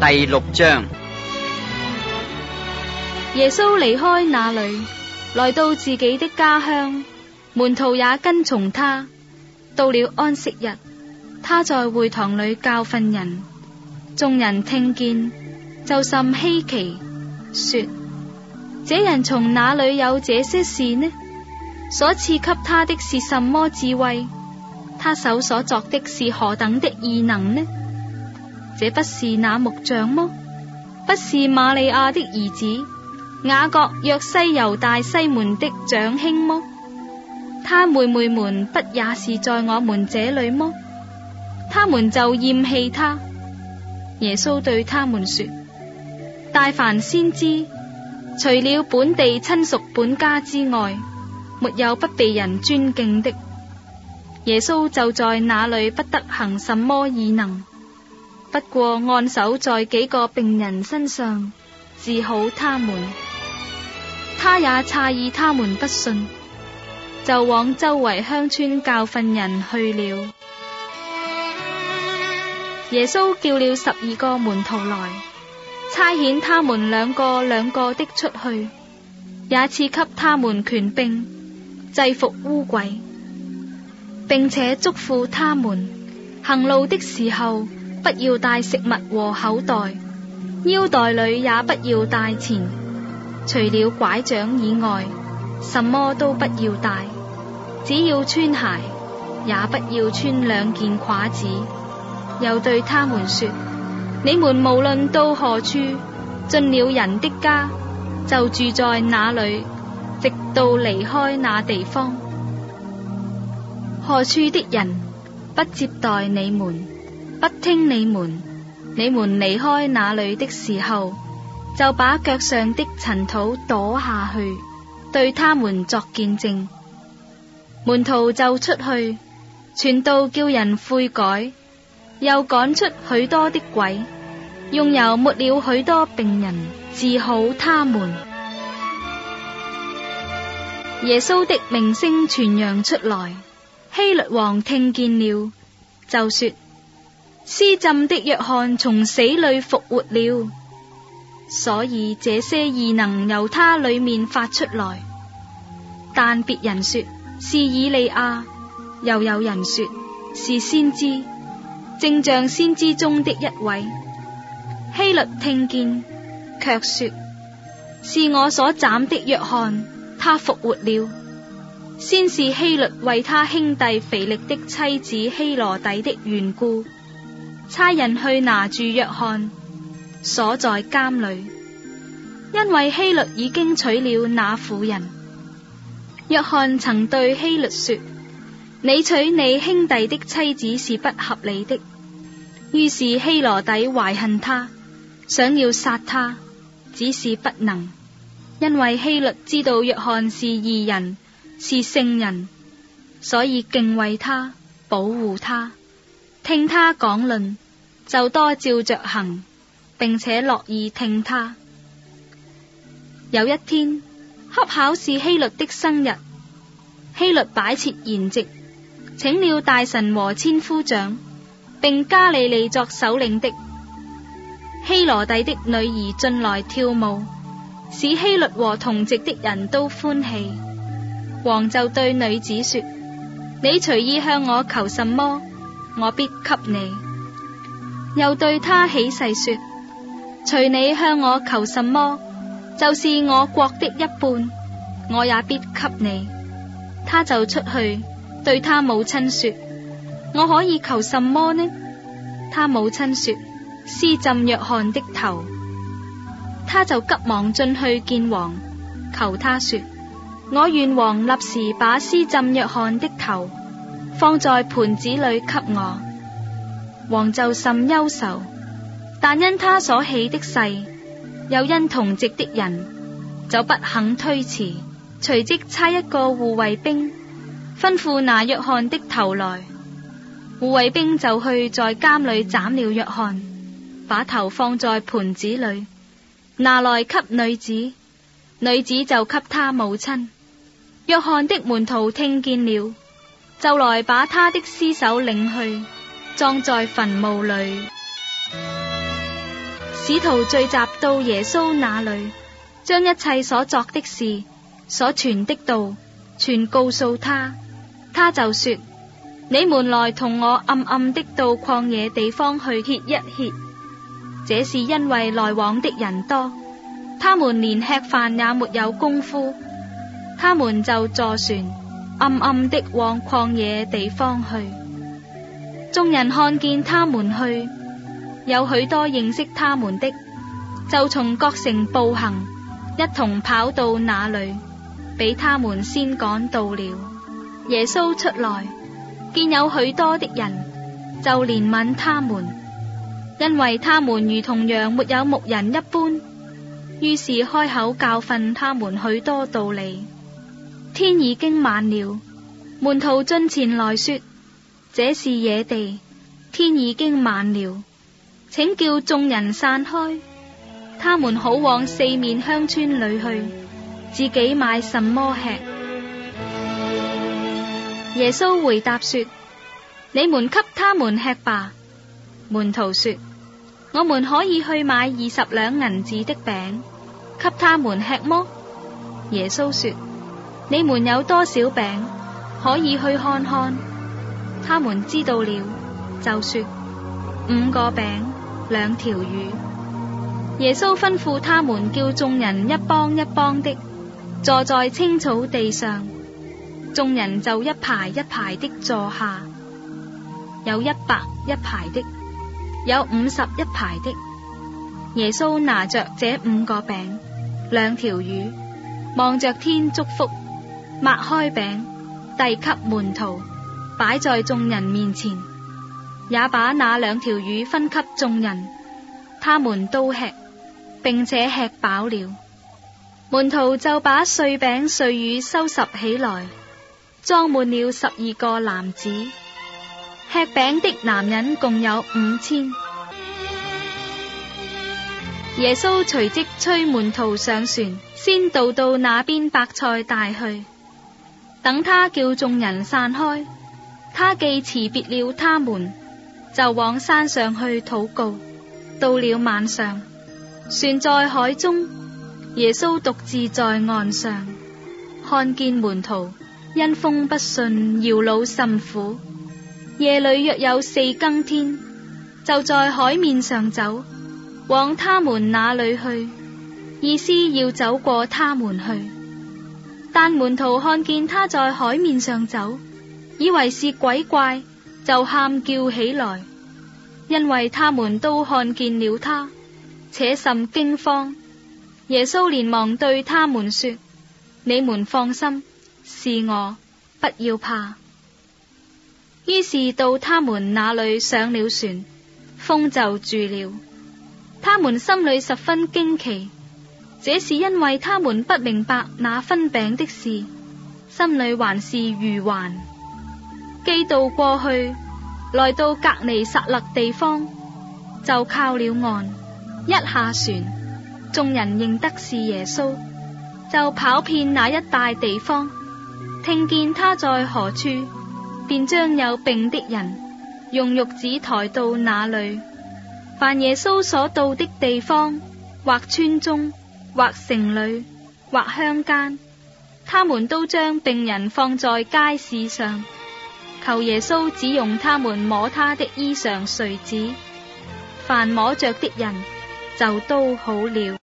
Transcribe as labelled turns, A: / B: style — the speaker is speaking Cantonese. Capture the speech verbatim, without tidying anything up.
A: 第六章。
B: 耶穌離開那裏，來到自己的家鄉，門徒也跟從他。到了安息日，他在會堂裏教訓人，眾人聽見就甚稀奇，說：這人從哪裏有這些事呢？所賜給他的是什麼智慧？他手所作的是何等的異能呢？這不是那木匠麼？不是瑪利亞的兒子雅各、約西、猶大、西門的長兄麼？他妹妹們不也是在我們這裏麼？他們就厭棄他。耶穌對他們說：大凡先知，除了本地親屬本家之外，沒有不被人尊敬的。耶穌就在那裏不得行什麼異能，不過按手在幾個病人身上，治好他們。他也詫異他們不信，就往周圍鄉村教訓人去了。耶穌叫了十二個門徒來，差遣他們兩個兩個的出去，也賜給他們權柄制服污鬼，並且囑咐他們行路的時候不要帶食物和口袋，腰袋裏也不要帶錢，除了拐杖以外，什麼都不要帶，只要穿鞋，也不要穿兩件褂子。又對他們說：你們無論到何處，進了人的家，就住在那裏，直到離開那地方。何處的人不接待你們，不聽你們，你們離開那裏的時候，就把腳上的塵土跺下去，對他們作見證。門徒就出去傳道，叫人悔改，又趕出許多的鬼，用油抹了許多病人，治好他們。耶穌的名聲傳揚出來，希律王聽見了，就說：施浸的約翰從死裏復活了，所以這些異能由他裏面發出來。但別人說是以利亞，又有人說是先知，正像先知中的一位。希律聽見，卻說：是我所斬的約翰，他復活了。先是希律為他兄弟腓力的妻子希羅底的緣故，差人去拿住約翰，鎖在監裏，因為希律已經娶了那婦人。約翰曾對希律說：你娶你兄弟的妻子是不合理的。於是希羅底懷恨他，想要殺他，只是不能，因為希律知道約翰是義人，是聖人，所以敬畏他，保護他，聽他講論，就多照着行，並且樂意聽他。有一天，恰巧是希律的生日，希律擺設筵席，請了大臣和千夫長，並加利利作首領的。希羅底的女兒進來跳舞，使希律和同席的人都歡喜。王就對女子說：你隨意向我求什麼，我必給你。又對他起誓說：隨你向我求什麼，就是我國的一半，我也必給你。他就出去對他母親說：我可以求什麼呢？他母親說：施浸約翰的頭。他就急忙進去見王，求他說：我願王立時把施浸約翰的頭放在盤子裏給我。王就甚憂愁，但因他所起的誓，又因同席的人，就不肯推辭，隨即差一個護衛兵吩咐拿約翰的頭來。護衛兵就去在監裏斬了約翰，把頭放在盤子裏，拿來給女子，女子就給他母親。約翰的門徒聽見了，就來把他的屍首領去，葬在墳墓裏。 使徒聚集到耶穌那裏，將一切所作的事、所傳的道全告訴他。他就說：你們來同我暗暗的到曠野地方去歇一歇。這是因為來往的人多，他們連吃飯也沒有功夫，他們就坐船暗暗的往曠野地方去。眾人看見他們去，有許多認識他們的，就從各城步行，一同跑到那裏，比他們先趕到了。耶穌出來，見有許多的人，就憐憫他們，因為他們如同羊沒有牧人一般，於是開口教訓他們許多道理。天已經晚了，門徒進前來說：這是野地，天已經晚了，請叫眾人散開，他們好往四面鄉村裏去，自己買什麼吃。耶穌回答說：你們給他們吃吧。門徒說：我們可以去買二十兩銀子的餅，給他們吃麼？耶穌說：你們有多少餅，可以去看看。他們知道了，就說：五個餅，兩條魚。耶穌吩咐他們叫眾人一幫一幫的坐在青草地上，眾人就一排一排的坐下，有一百一排的，有五十一排的。耶穌拿着這五個餅，兩條魚，望着天祝福，擘開餅，遞給門徒，擺在眾人面前，也把那兩條魚分給眾人，他們都吃，並且吃飽了。門徒就把碎餅碎魚收拾起來，裝滿了十二個籃子。吃餅的男人共有五千。耶穌隨即催門徒上船，先渡到那邊伯賽大去。等他叫眾人散開，他既辭別了他們，就往山上去禱告。到了晚上，船在海中，耶穌獨自在岸上，看見門徒因風不順搖櫓甚苦。夜裏約有四更天，就在海面上走，往他們那裏去，意思要走過他們去。但門徒看見他在海面上走，以為是鬼怪，就喊叫起來，因為他們都看見了他，且甚驚慌。耶穌連忙對他們說：你們放心，是我，不要怕。於是到他們那裏上了船，風就住了。他們心裏十分驚奇，這是因為他們不明白那分餅的事，心裏還是愚頑。既渡過去，來到革尼撒勒地方，就靠了岸。一下船，眾人認得是耶穌，就跑遍那一帶地方，聽見他在何處，便將有病的人用褥子抬到那裏。凡耶穌所到的地方，或村中，或城裏，或鄉間，他們都將病人放在街市上，求耶穌只用他們摸他的衣裳繸子，凡摸着的人就都好了。